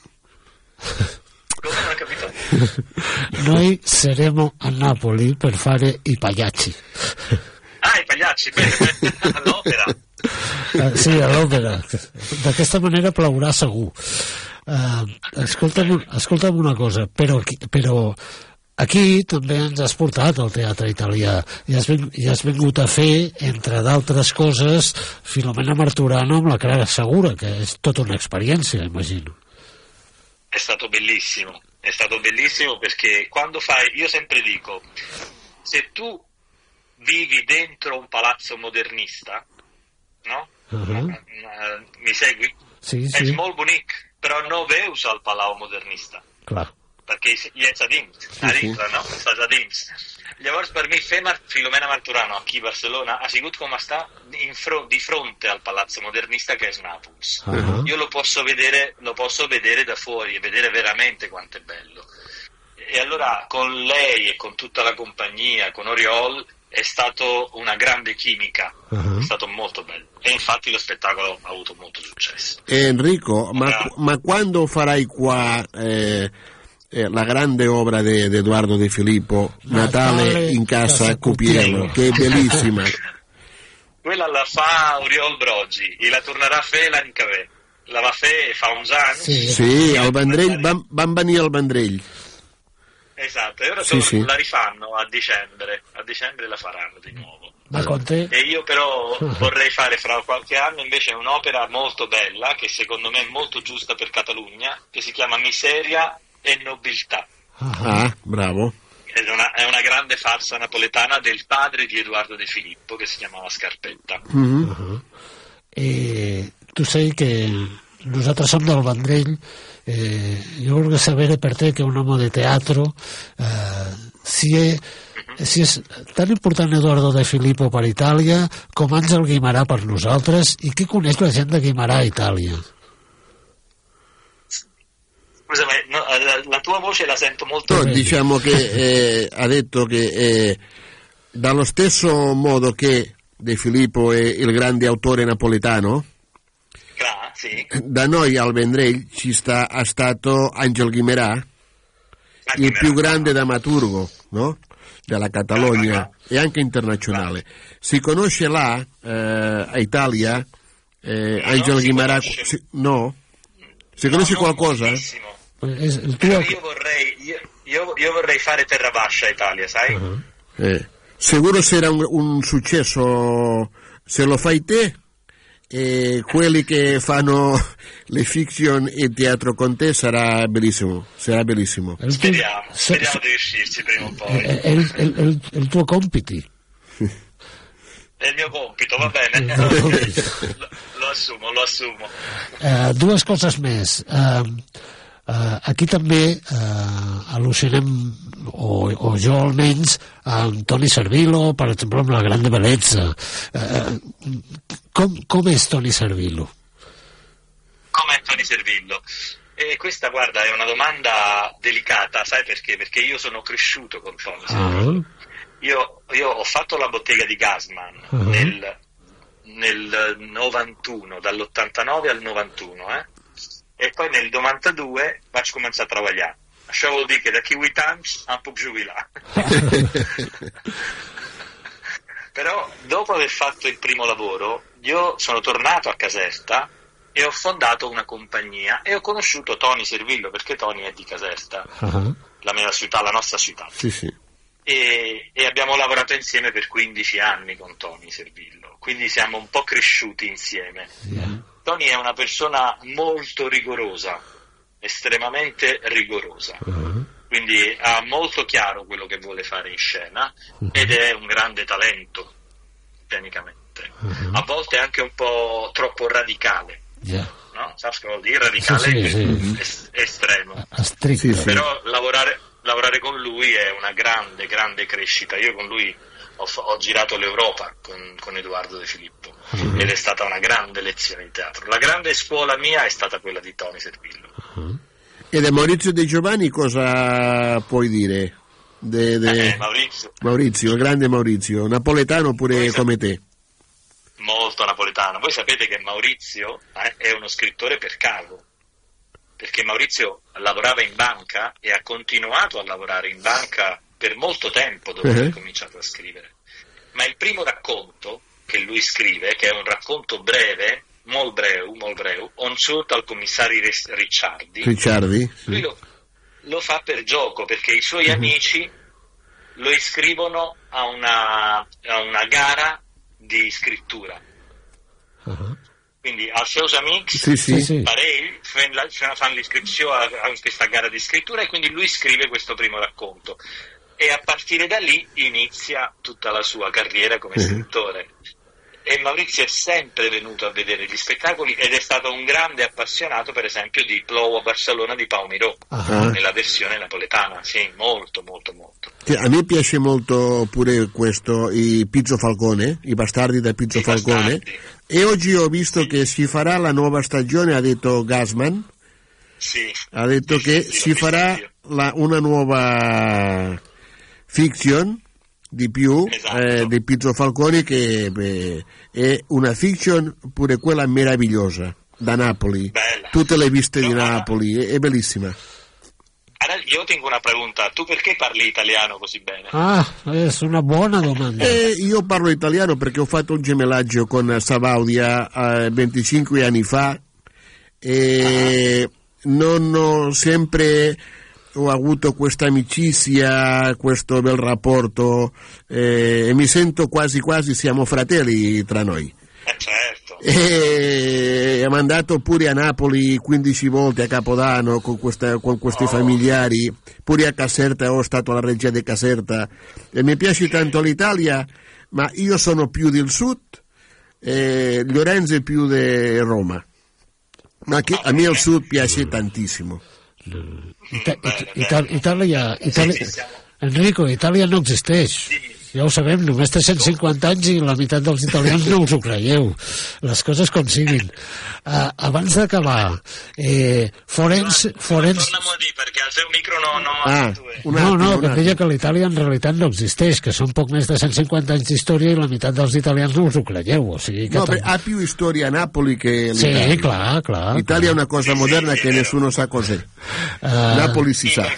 Come non ho capito?
Noi saremo a Napoli per fare i Pagliacci.
I Pagliacci, bene, all'opera.
Sí, a l'òpera. D'aquesta manera plaurà segur. Escolta'm una cosa, però aquí també ens has portat al teatre italià i has vingut a fer, entre d'altres coses, Filomena Marturano amb la Clara Segura, che è tutta un'esperienza, immagino.
È stato bellissimo perché quando fai, io sempre dico, se tu vivi dentro un palazzo modernista, no? Mi segui?
Sí.
És molt bonic, però no veus el palau modernista.
Clar.
Perquè hi ets a dins, no? Estàs a dins. Llavors, per mi, fer Filomena Marturano aquí a Barcelona ha sigut com estar di fronte al palazzo modernista che è Naples. Io lo posso vedere da fuori e vedere veramente quanto è bello. E allora con lei e con tutta la compagnia, con Oriol, è stato una grande chimica, è stato molto bello, e infatti lo spettacolo ha avuto molto successo.
Enrico, ma quando farai qua la grande opera di Edoardo De Filippo, Natale in casa Cupiello, che è bellissima?
Quella la fa Oriol Brogi e la tornerà a fer l'any que ve. La va fer fa uns anys.
Sí, al Vendrell, van venir al Vendrell.
Esatto, e ora la rifanno a dicembre la faranno di nuovo.
Ma con te?
E io però vorrei fare fra qualche anno invece un'opera molto bella, che secondo me è molto giusta per Catalogna, che si chiama Miseria e Nobiltà.
Ah, bravo.
È una grande farsa napoletana del padre di Edoardo De Filippo, che si chiamava Scarpetta.
E tu sai che nosaltres som del Vendrell. Jo volia saber per te, que un home de teatro, si és tan important Edoardo De Filippo per Itàlia com Àngel Guimerà per nosaltres, i què coneix la gent de Guimerà a Itàlia?
Scusami, no, la tua voce la sento molto...
No, diciamo che ha detto che dallo stesso modo che De Filippo è il grande autore napoletano,
sì.
Da noi al Vendrell è stato Àngel Guimerà, il più grande drammaturgo, no? Della Catalogna e anche internazionale. Si conosce là a Italia Àngel Guimerà? No? Si conosce qualcosa?
Io vorrei fare Terrabascia a Italia, sai?
Sicuro sarà un successo se lo fai te. E quelli che fanno le fiction e teatro con te sarà bellissimo.
Speriamo di riuscirci prima o poi.
È il tuo compiti.
È il mio compito, va bene. Lo assumo.
Dues coses més. Aquí també al·lucinem, o jo almenys, amb Toni Servillo, per exemple, amb La grande bellezza. Com és Toni Servillo?
Com'è Toni Servillo? Questa, guarda, è una domanda delicata, sai perché? Perché io sono cresciuto con Toni Servillo. Io ho fatto la bottega di Gassman nel 91, dall'89 al 91, e poi nel 92 vaig començar a treballar. Això vol dir que d'aquí 8 anys em puc jubilar. Però dopo aver fatto il primo lavoro io sono tornato a Caserta e ho fondato una compagnia e ho conosciuto Toni Servillo, perché Toni è di Caserta, la mia città, la nostra città.
Sì.
E abbiamo lavorato insieme per 15 anni con Toni Servillo, quindi siamo un po' cresciuti insieme. Toni è una persona molto rigorosa, estremamente rigorosa, quindi ha molto chiaro quello che vuole fare in scena ed è un grande talento tecnicamente, a volte anche un po' troppo radicale, no? Sai cosa vuol dire? Radicale estremo, però lavorare con lui è una grande crescita. Io con lui ho girato l'Europa con Edoardo De Filippo ed è stata una grande lezione di teatro. La grande scuola mia è stata quella di Toni Servillo.
E da Maurizio De Giovanni cosa puoi dire? Maurizio, il grande Maurizio, napoletano pure come te?
Molto napoletano. Voi sapete che Maurizio è uno scrittore per caso, perché Maurizio lavorava in banca e ha continuato a lavorare in banca per molto tempo dopo aver cominciato a scrivere. Ma il primo racconto che lui scrive, che è un racconto breve, molt breu, on surt al commissario Ricciardi, lui lo fa per gioco, perché i suoi amici lo iscrivono a una gara di scrittura. Quindi als seus amics per ell fanno l'iscrizione a questa gara di scrittura e quindi lui scrive questo primo racconto e a partire da lì inizia tutta la sua carriera come scrittore. E Maurizio è sempre venuto a vedere gli spettacoli ed è stato un grande appassionato, per esempio, di Plou a Barcellona di Pau Miró, nella versione napoletana. Sì, molto.
A me piace molto pure questo, i Pizzo Falcone, i bastardi da Pizzo Falcone. E oggi ho visto che si farà la nuova stagione, ha detto Gassman. Ha detto che si farà una nuova fiction di più di Pizzo Falcone, che è una fiction pure quella meravigliosa, da Napoli.
Bella.
Tutte le viste di Napoli, è bellissima.
Allora, io tengo una pregunta, tu perché parli italiano così bene?
È una buona domanda.
Io parlo italiano perché ho fatto un gemellaggio con Sabaudia 25 anni fa e non ho sempre ho avuto questa amicizia, questo bel rapporto, e mi sento quasi siamo fratelli tra noi.
Certo.
E è andato pure a Napoli 15 volte a Capodanno con questi familiari, pure a Caserta, ho stato alla regia di Caserta, e mi piace tanto l'Italia, ma io sono più del sud, e Lorenzo è più di Roma, ma a me il sud piace tantissimo.
Enrico, Itàlia no existeix. Ja ho sabem, només té 150 anys i la meitat dels italians no us ho creieu. Les coses com siguin. Abans d'acabar, Forense...
Torna'm a dir, perquè el seu micro
No, que deia que l'Itàlia en realitat no existeix, que són poc més de 150 anys d'història i la meitat dels italians no us ho creieu. O sigui que
no, però ha più storia a Napoli che l'Italia.
Sì, clar.
L'Italia è una cosa moderna che nessuno sa cos'è. Napoli si sa.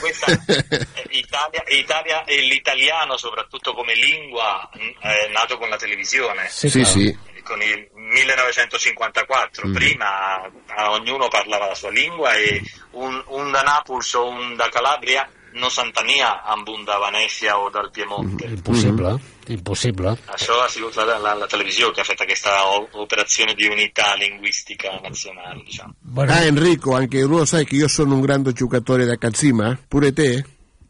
Italia e l'italiano, soprattutto come lingua, è nato con la televisione.
Sì.
Con il 1954. Prima ognuno parlava la sua lingua e un da Naples o un da Calabria non s'entenia amb un da Venècia o del Piemonte.
Impossible.
Això ha sigut la televisió che ha fatto questa operazione di unità linguistica nazionale, diciamo.
Enrico, anche tu lo sai che io sono un grande giocatore da cazzima? Pure te?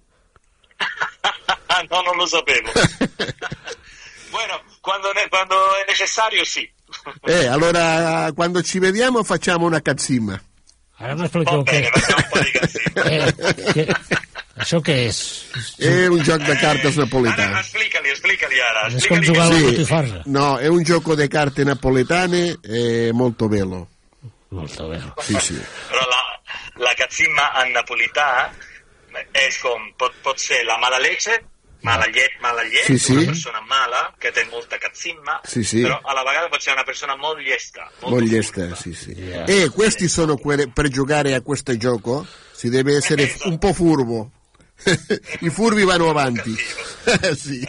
No, non lo sapevo. Bueno, quando è necessario sì.
Allora quando ci vediamo facciamo una cazzima.
Ara m'expliqueu
què. Facciamo un po' di cazzima.
Això què és?
È un gioco di carte napoletane.
Explicali ara.
És com jugar a la botifarra.
No, è un gioco di carte napoletane molto bello.
Molto bello.
Sì.
Però la cazzimma a napolità pot ser la mala leche, mala llet, una persona mala che té molta cazzimma, però alla vegada pot ser una persona molt llesta.
Sì. Yeah. E questi sono per giocare a questo gioco si deve essere un po' furbo. I furbi vanno avanti. Sì.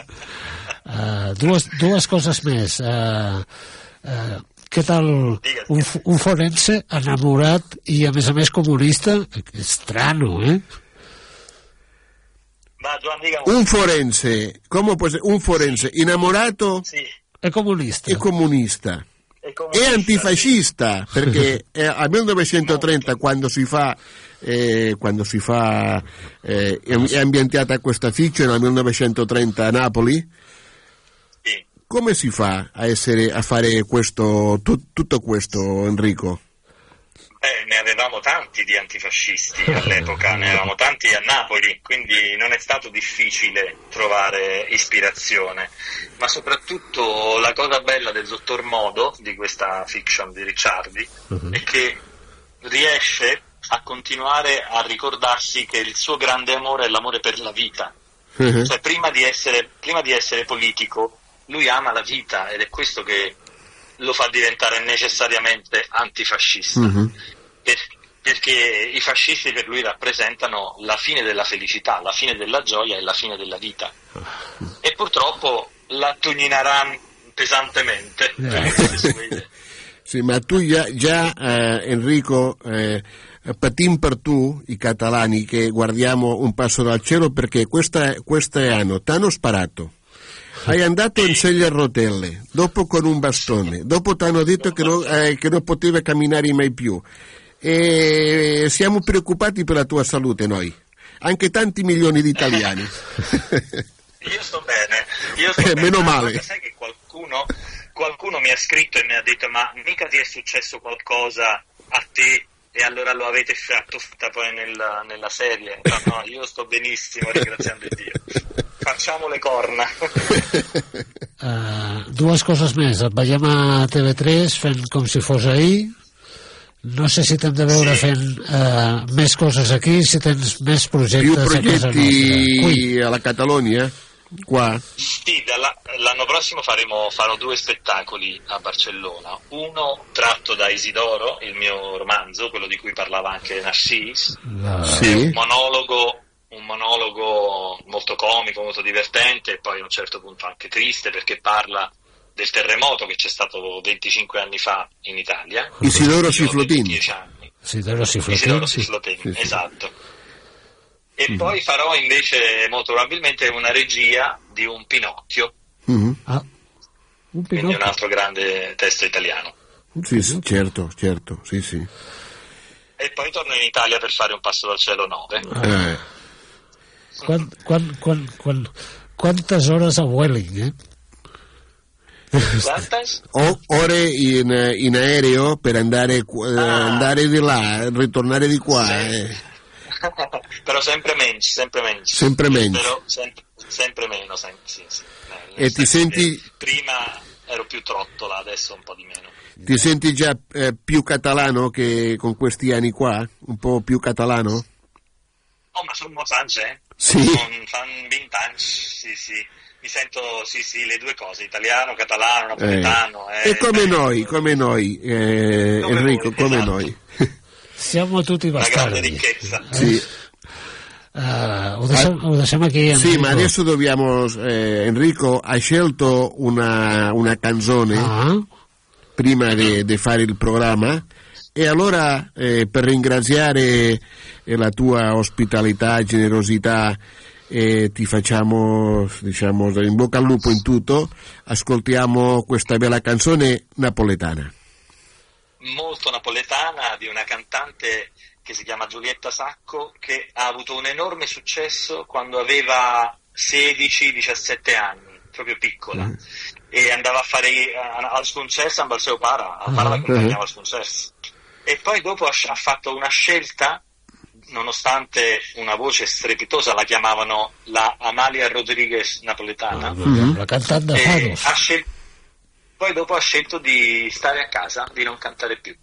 Dues coses més. Què tal un forense enamorat i a més comunista? Strano,
Un forense, come può essere? Un forense innamorato
e comunista.
E antifascista, perché al 1930 quando si fa è ambientata questa fiction nel 1930 a Napoli. Come si fa a fare questo, tutto questo, Enrico?
Ne avevamo tanti di antifascisti all'epoca, ne avevamo tanti a Napoli, quindi non è stato difficile trovare ispirazione, ma soprattutto la cosa bella del dottor Modo, di questa fiction di Ricciardi, è che riesce a continuare a ricordarsi che il suo grande amore è l'amore per la vita, cioè prima di essere politico lui ama la vita ed è questo che lo fa diventare necessariamente antifascista, perché i fascisti per lui rappresentano la fine della felicità, la fine della gioia e la fine della vita, e purtroppo la tugnineranno pesantemente.
Sì, ma tu già Enrico, patim per tu, i catalani, che guardiamo un passo dal cielo, perché quest'anno t'hanno sparato. Hai andato in sedia a rotelle, dopo con un bastone, dopo ti hanno detto che non potevi camminare mai più. E siamo preoccupati per la tua salute noi, anche tanti milioni di italiani.
Io sto bene.
Meno male.
Sai che qualcuno mi ha scritto e mi ha detto: ma mica ti è successo qualcosa a te e allora lo avete fatto poi nella serie? No, io sto benissimo, ringraziando Dio. Facciamo le corna.
Dues coses més. Et veiem a TV3 fent com si fos ahir. No sé si t'hem de veure fent més coses aquí, si tens més projectes
a casa nostra. Più progetti alla Catalogna? Qua?
Sì, l'anno prossimo farò 2 spettacoli a Barcellona. Uno tratto da Isidoro, il mio romanzo, quello di cui parlava anche Narcisse. È un monologo molto comico, molto divertente, e poi a un certo punto anche triste, perché parla del terremoto che c'è stato 25 anni fa in Italia.
Isidoro Siflotin.
10 anni.
Isidoro Siflotin,
esatto. E poi farò invece molto probabilmente una regia di un Pinocchio.
Un
Quindi un altro grande testo italiano.
Sì, certo, sì.
E poi torno in Italia per fare Un passo dal cielo 9.
Quantas ores a Welling,
Quantas?
Ore in aereo per andare di là, ritornare di qua.
Però sempre meno.
Sempre meno.
Però sempre meno, sì.
E ti senti...
Prima ero più trottola, adesso un po' di meno.
Ti senti già più catalano che con questi anni qua? Un po' più catalano?
Oh, ma sono molti anni,
Sì.
Sono 20 anni, sì. Mi sento, sì, le due cose, italiano, catalano, napoletano.
E come noi, Enrico,
voi,
come
esatto.
noi.
Siamo tutti
Una grande
bastardi.
ricchezza.
Sì.
Lo lasciamo qui.
Sì, ma adesso dobbiamo... Enrico ha scelto una canzone prima di fare il programma, e allora per ringraziare la tua ospitalità, generosità, ti facciamo, diciamo, in bocca al lupo in tutto. Ascoltiamo questa bella canzone napoletana.
Molto napoletana, di una cantante che si chiama Giulietta Sacco, che ha avuto un enorme successo quando aveva 16-17 anni, proprio piccola, e andava a fare al successo amb el seu pare, il pare l'accompagnava al successo, e poi dopo ha fatto una scelta, nonostante una voce strepitosa, la chiamavano la Amalia Rodriguez napoletana,
La cantante Faros.
poi dopo ha scelto di stare a casa, di non cantare più.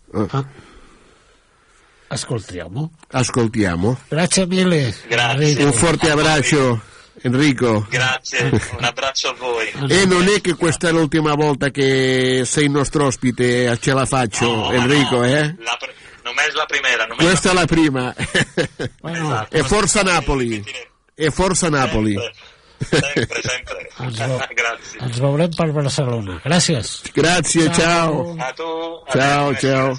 Ascoltiamo. Grazie mille.
Grazie.
Un forte abbraccio, Enrico.
Grazie, un abbraccio a voi.
E non è che questa è l'ultima volta che sei il nostro ospite a Ce la faccio, Enrico,
non è la primera.
Questa è la prima.
Esatto.
E forza Napoli.
Sempre. Grazie.
Ens veurem per Barcelona. Gràcies.
Grazie, ciao.
A tu.
Ciao.
Ciao.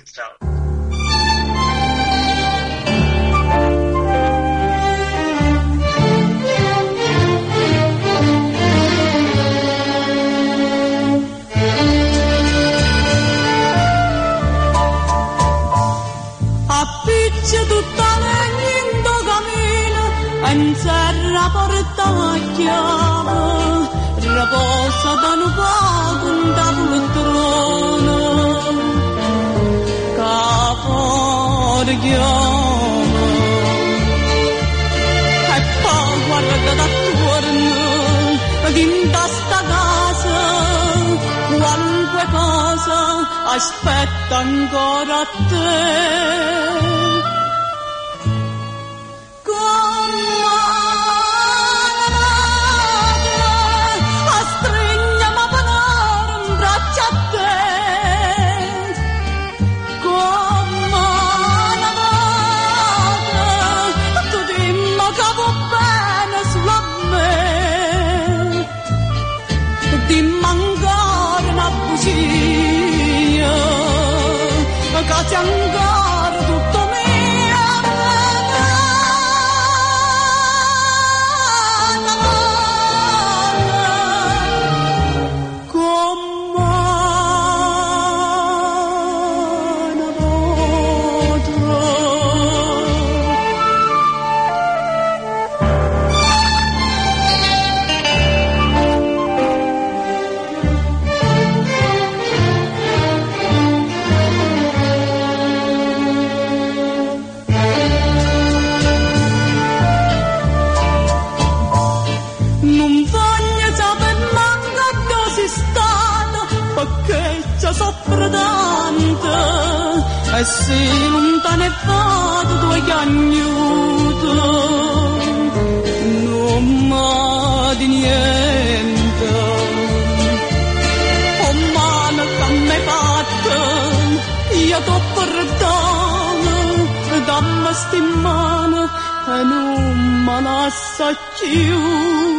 Appiccia tutta legna cammina, in serra porta la chiave, riposa da un poco in da poltrona, capo chiama, e poi guarda d'attorno, in sta casa, qualunque cosa aspetta ancora a te. Casi ancora tutto e si lontano e vado due cagnuto non ma di niente oh mano che m'hai fatto io t'ho perdono dammi sti mano e non me lascia più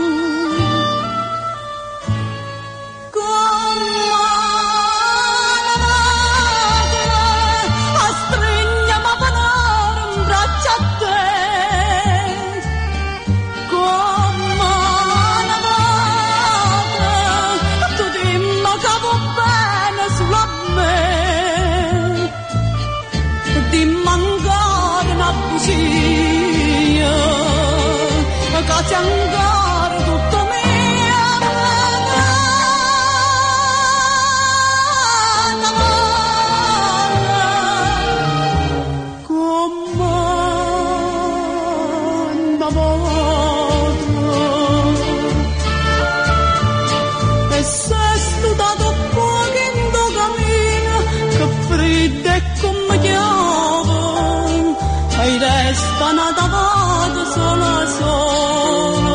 lontana da vado solo a solo.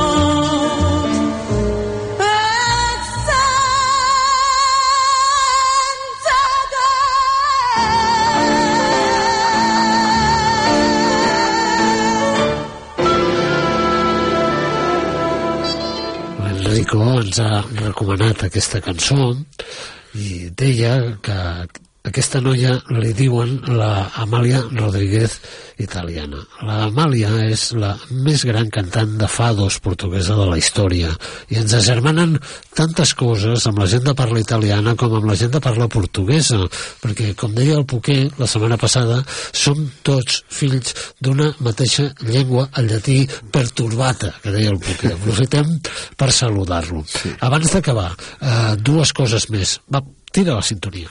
L'Enrico ens ha recomanat aquesta cançó i deia que aquesta noia li diuen la Amàlia Rodríguez italiana. La Amàlia és la més gran cantant de fados portuguesa de la història i ens agermanen tantes coses amb la gent de parla italiana com amb la gent de parla portuguesa, perquè, com deia el Poquer la setmana passada, som tots fills d'una mateixa llengua, el llatí perturbata, que deia el Poquer. Aprofitem per saludar-lo. Sí. Abans d'acabar, dues coses més. Va, tira la sintonia.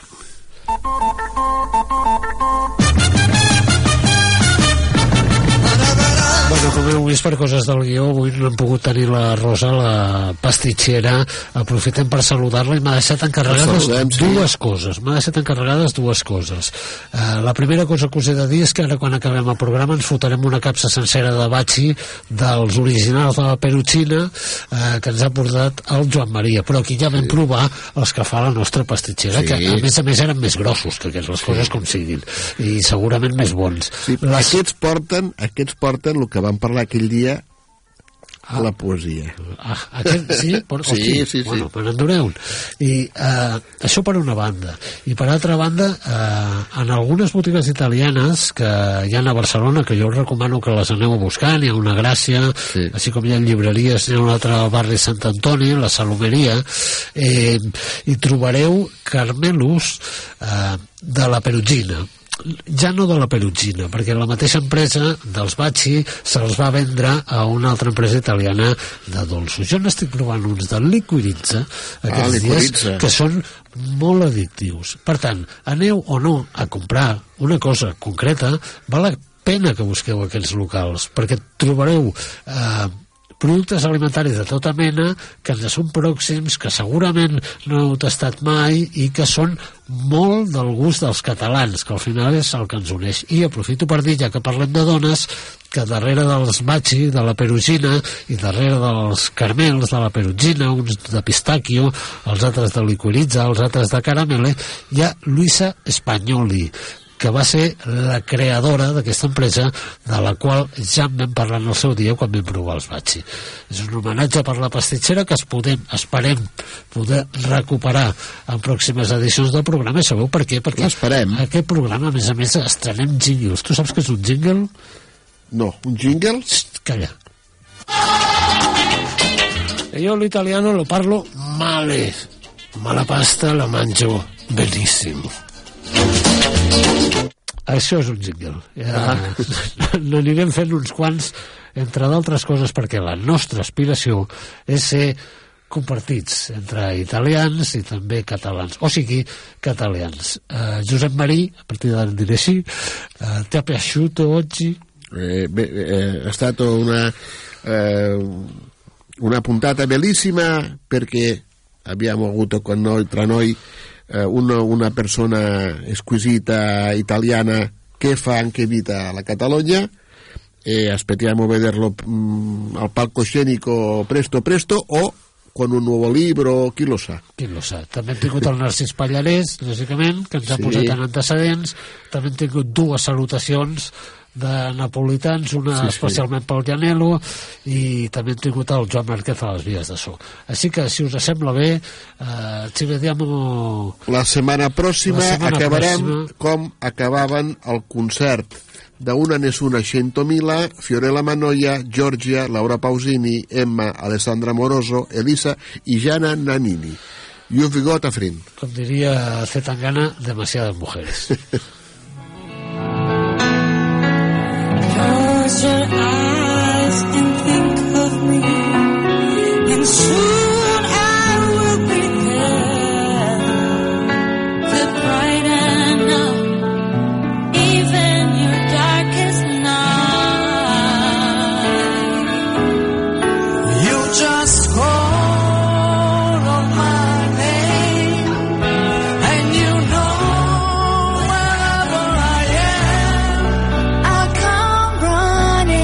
Bueno, com heu vist, per coses del guió, avui no hem pogut tenir la Rosa, la pastitxera. Aprofitem per saludar-la i m'ha deixat encarregades dues coses. M'ha deixat encarregades dues coses. La primera cosa que us he de dir és que ara, quan acabem el programa, ens fotrem una capsa sencera de batxi dels originals de la Perutxina que ens ha portat el Joan Maria, però aquí ja vam provar els que fa la nostra pastitxera, que a més eren més grossos que aquests, les coses com siguin, i segurament més bons.
Sí, aquests porten el que vam parlar aquell dia, la poesia.
Sí?
Sí.
Bueno, me n'enduré un. I això per una banda. I per altra banda, en algunes botigues italianes que hi ha a Barcelona, que jo us recomano que les aneu a buscar, n'hi ha una Gràcia, així com hi ha llibreries, n'hi ha un altre al barri Sant Antoni, la Salomeria, i trobareu carmelos de la Perugina. Ja no de la Perugina, perquè la mateixa empresa dels Bacci se'ls va vendre a una altra empresa italiana de dolços. Jo n'estic provant uns de Liquirizza aquests dies, que són molt addictius. Per tant, aneu o no a comprar una cosa concreta, val la pena que busqueu aquests locals, perquè trobareu productes alimentaris de tota mena que ens són pròxims, que segurament no heu tastat mai i que són molt del gust dels catalans, que al final és el que ens uneix. I aprofito per dir, ja que parlem de dones, que darrere dels Bacci, de la Perugina, i darrere dels Carmels de la Perugina, uns de pistacchio, els altres de Liquirizza, els altres de caramele, hi ha Luisa Spagnoli, que va ser la creadora d'aquesta empresa, de la qual ja en vam parlar en el seu dia quan vam provar els Bacci. És un homenatge per la pastitxera que esperem poder recuperar en pròximes edicions del programa. I sabeu per què? Perquè aquest programa, a més, estrenem jingles. Tu saps què és un jingle?
No, un jingle?
Calla. Io l'italiano lo parlo male, ma la pasta la mangio benissimo. Això és un jingle. N'anirem fent uns quants, entre d'altres coses, perquè la nostra aspiració és ser compartits entre italians i també catalans, o sigui, catalans. Josep Marí, a partir d'ara en diré així, ti ha piaciuto oggi?
È stata una puntata bellissima, perché abbiamo avuto con noi, tra noi, una persona squisita italiana che fa anche vita alla Catalogna, e aspettiamo vederlo al palcoscenico presto o con un nuovo libro, chi lo sa.
Qui lo sa. També hem tingut el Narcís Pallarès, lògicament, que ens ha posat en antecedents. També hem tingut dues salutacions de napolitans, una especialment pel Llanello, i també hem tingut el Joan Márquez a les vies de so. Així que, si us sembla bé, ci vediamo...
La setmana pròxima acabarem com acabaven el concert d'Una Nessuna 100.000, Fiorella Mannoia, Giorgia, Laura Pausini, Emma, Alessandra Moroso, Elisa i Jana Nannini. You got a friend.
Com diria Zetangana, demasiadas mujeres.
Close your eyes and think of me, and soon I will be there to brighten up even your darkest night. You just call on my name, and you know wherever I am, I'll come running.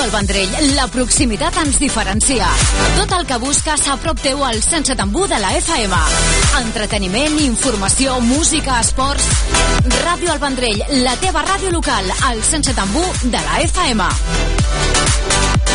Ràdio El Vendrell, la proximitat ens diferencia. Tot el que busques a prop teu al 107.1 de la FM. Entreteniment, informació, música, esports... Ràdio El Vendrell, la teva ràdio local, al 107.1 de la FM.